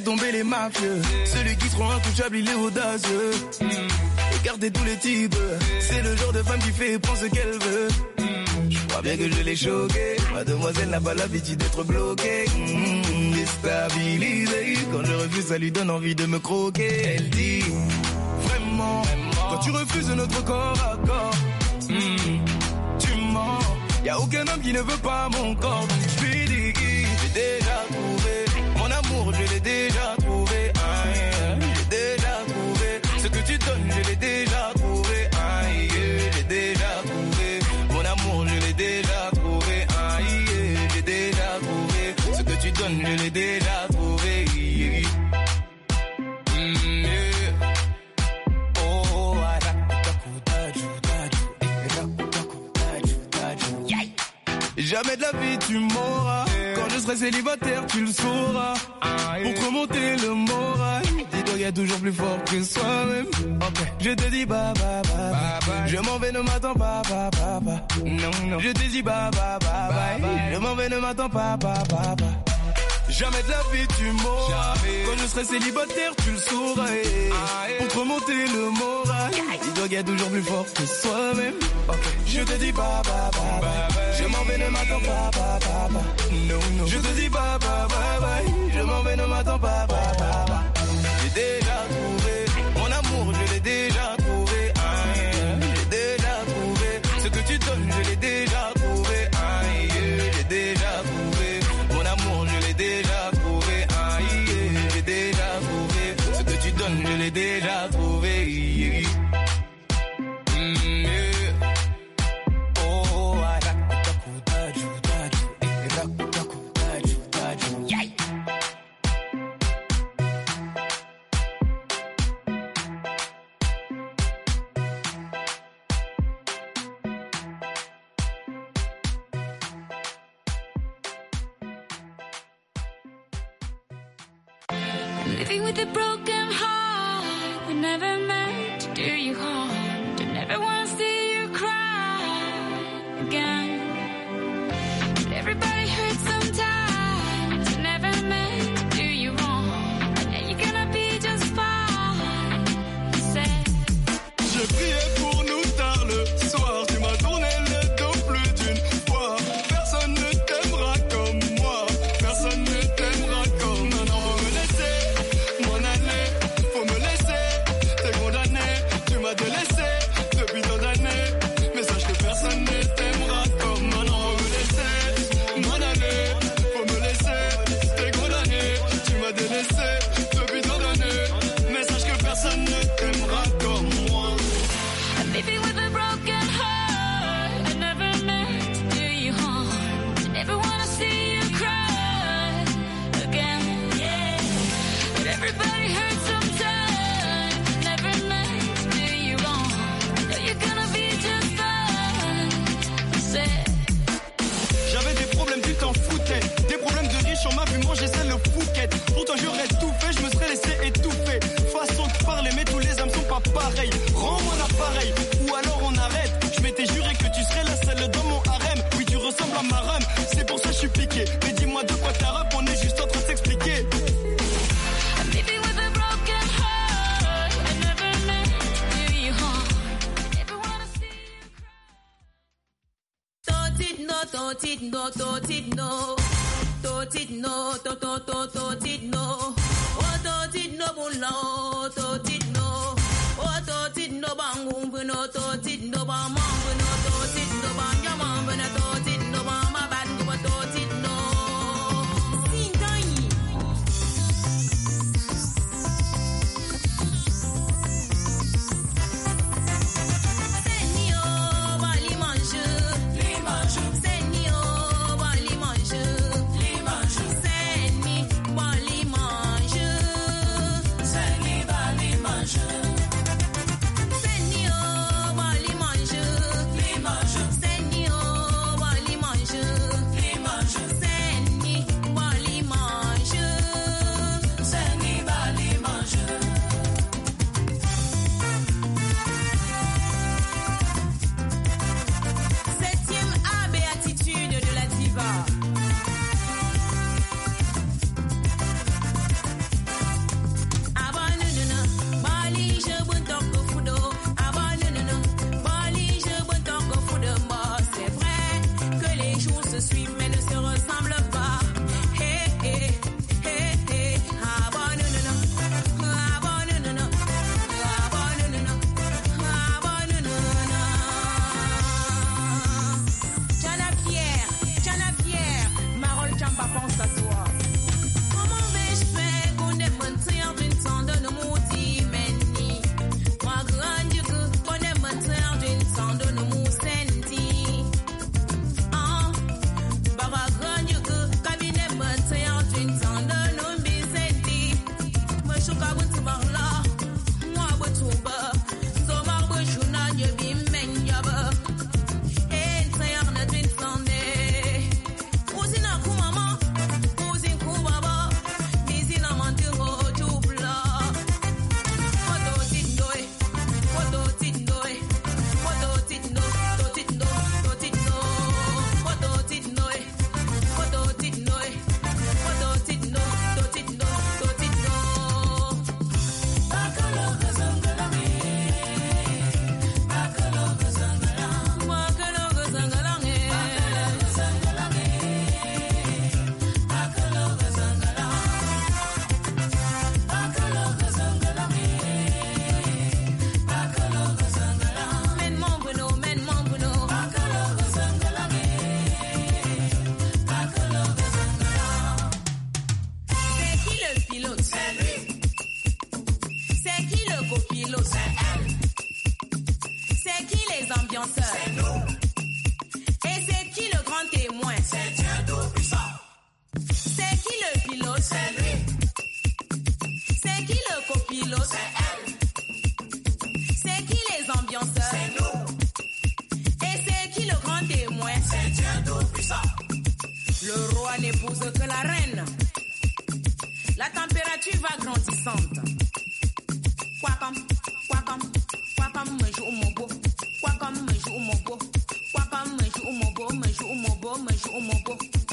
Laissez tomber les mafieux. Celui qui sera intouchable, il est audacieux. Regardez tous les types. C'est le genre de femme qui fait et prend ce qu'elle veut. Je crois bien que je l'ai choquée. Mademoiselle n'a pas l'habitude d'être bloquée. Déstabilisée. Quand je refuse, ça lui donne envie de me croquer. Elle dit vraiment, quand tu refuses notre corps à corps, tu mens. Y'a aucun homme qui ne veut pas mon corps. Donc je lui dis, j'ai déjà trouvé mon amour, je l'ai déjà trouvé. J'ai déjà trouvé ce que tu donnes, je l'ai déjà trouvé. J'ai déjà trouvé mon amour, je l'ai déjà trouvé. J'ai déjà trouvé ce que tu donnes, je l'ai déjà trouvé. Jamais de la vie tu m'auras. Quand je serai célibataire tu le sauras. Pour te remonter le moral, dis-toi qu'il y a toujours plus fort que soi-même. Je te dis bye bye bye bye. Je m'en vais, ne m'attends pas bye bye bye. Non. Je te dis bye bye bye bye. Je m'en vais, ne m'attends pas bye bye bye. Jamais de la vie tu m'auras. Quand je serai célibataire tu le sauras. Pour te remonter le moral, dis-toi qu'il y a toujours plus fort que soi-même. Je te dis bye bye bye bye. Je m'en vais, ne m'attends pas bye bye bye. Non. Je te dis bye bye bye bye. Je m'en vais, ne m'attends pas bye bye bye. J'ai déjà trouvé mon amour, je l'ai déjà trouvé. J'ai déjà trouvé ce que tu donnes, je l'ai déjà trouvé. J'ai déjà trouvé mon amour, je l'ai déjà trouvé. J'ai déjà trouvé ce que tu donnes, je l'ai déjà trouvé. Living with a broken heart, I never meant to do you harm, to never want to see you cry again. But everybody hurts sometimes, I never meant to do you wrong, and now you're gonna be just fine. Je priais pour nous tard le soir, tu m'as tourné le dos plus d'une fois. Personne ne t'aimera comme moi, personne ne t'aimera comme moi. Non, faut me laisser m'en aller, faut me laisser, t'es condamné, tu m'as délaissé depuis tant d'années. Mais sache que personne ne t'aimera comme moi. Non, faut me laisser m'en aller, faut me laisser, t'es condamné, tu m'as délaissé depuis tant d'années. Mais sache que personne ne t'aimera comme moi. Living with a broken heart, I never meant to do you harm, I never wanna see you cry again. But everybody hurts sometimes, I never meant to do you wrong, I know you're gonna be just fine. J'avais des problèmes, tu t'en foutais. Des problèmes de riches, on m'a vu manger celle le Phuket. Pourtant j'aurais tout fait, je me serais laissé étouffer. Façon de parler, mais tous les hommes sont pas pareils. Rends-moi l'appareil, ou alors on arrête. Je m'étais juré que tu serais la seule dans mon harem. Oui, tu ressembles à ma rhum, c'est pour ça que je suis piqué. Mais dis-moi de quoi t'as rap, on est juste en train de s'expliquer. Living with a broken heart, I never meant to do you harm, I never wanna see you cry. se suivent mais ne se ressemblent pas. Hey, hey, hey, hey. Ah bon, non, non, non. Ah bon, non, non, non. Ah bon, non, non, non. Ah bon, non, non, non. Tiens la fière, Marol Chamba pense à toi. Comment vais-je faire qu'on ait mentir d'une sang de nos maudits meni? Moi, grand Dieu, qu'on ait mentir d'une sang de nos moussenti. Ah, Baba, grand Dieu, cabinet mentir d'une sang de nos bisenti. Moi, je suis cabot tout par là. Moi, tout bas. So, moi, je suis n'a de bim, men, yaba. Et, tiens, n'a d'une sang de. Cousine, coup, maman. Cousine, coup, baba. Bisine, mentir, oh, tout plat. Foto, titnoy. Foto, titnoy. Foto, titno. To, titno. To, titno. Foto, titnoy. Foto, titnoy. Foto, titno. To, titno. To, titno. Bakalo, gazangalame. Bakalo, gazangalame. Bakalo, gazangalame. Bakalo, gazangalame. Bakalo, gazangalame. Bakalo, gazangalame. Men mon Bruno. Bakalo, gazangalame. Bakalo, gazangalame. C'est qui le pilote? C'est lui. C'est qui le copilote? C'est elle. C'est qui les ambianceurs? C'est nous. Et c'est qui le grand témoin? C'est Dieu tout-puissant. C'est qui le pilote? C'est lui. C'est qui le copilote? C'est elle. C'est qui les ambianceurs? C'est nous. Et c'est qui le grand témoin? C'est Dieu tout-puissant. Le roi n'épouse que la reine. La température va grandissante. Kwakam, me joue mon beau. Kwakam, me joue mon beau. Kwakam, me joue mon beau, me joue mon beau, me joue mon beau.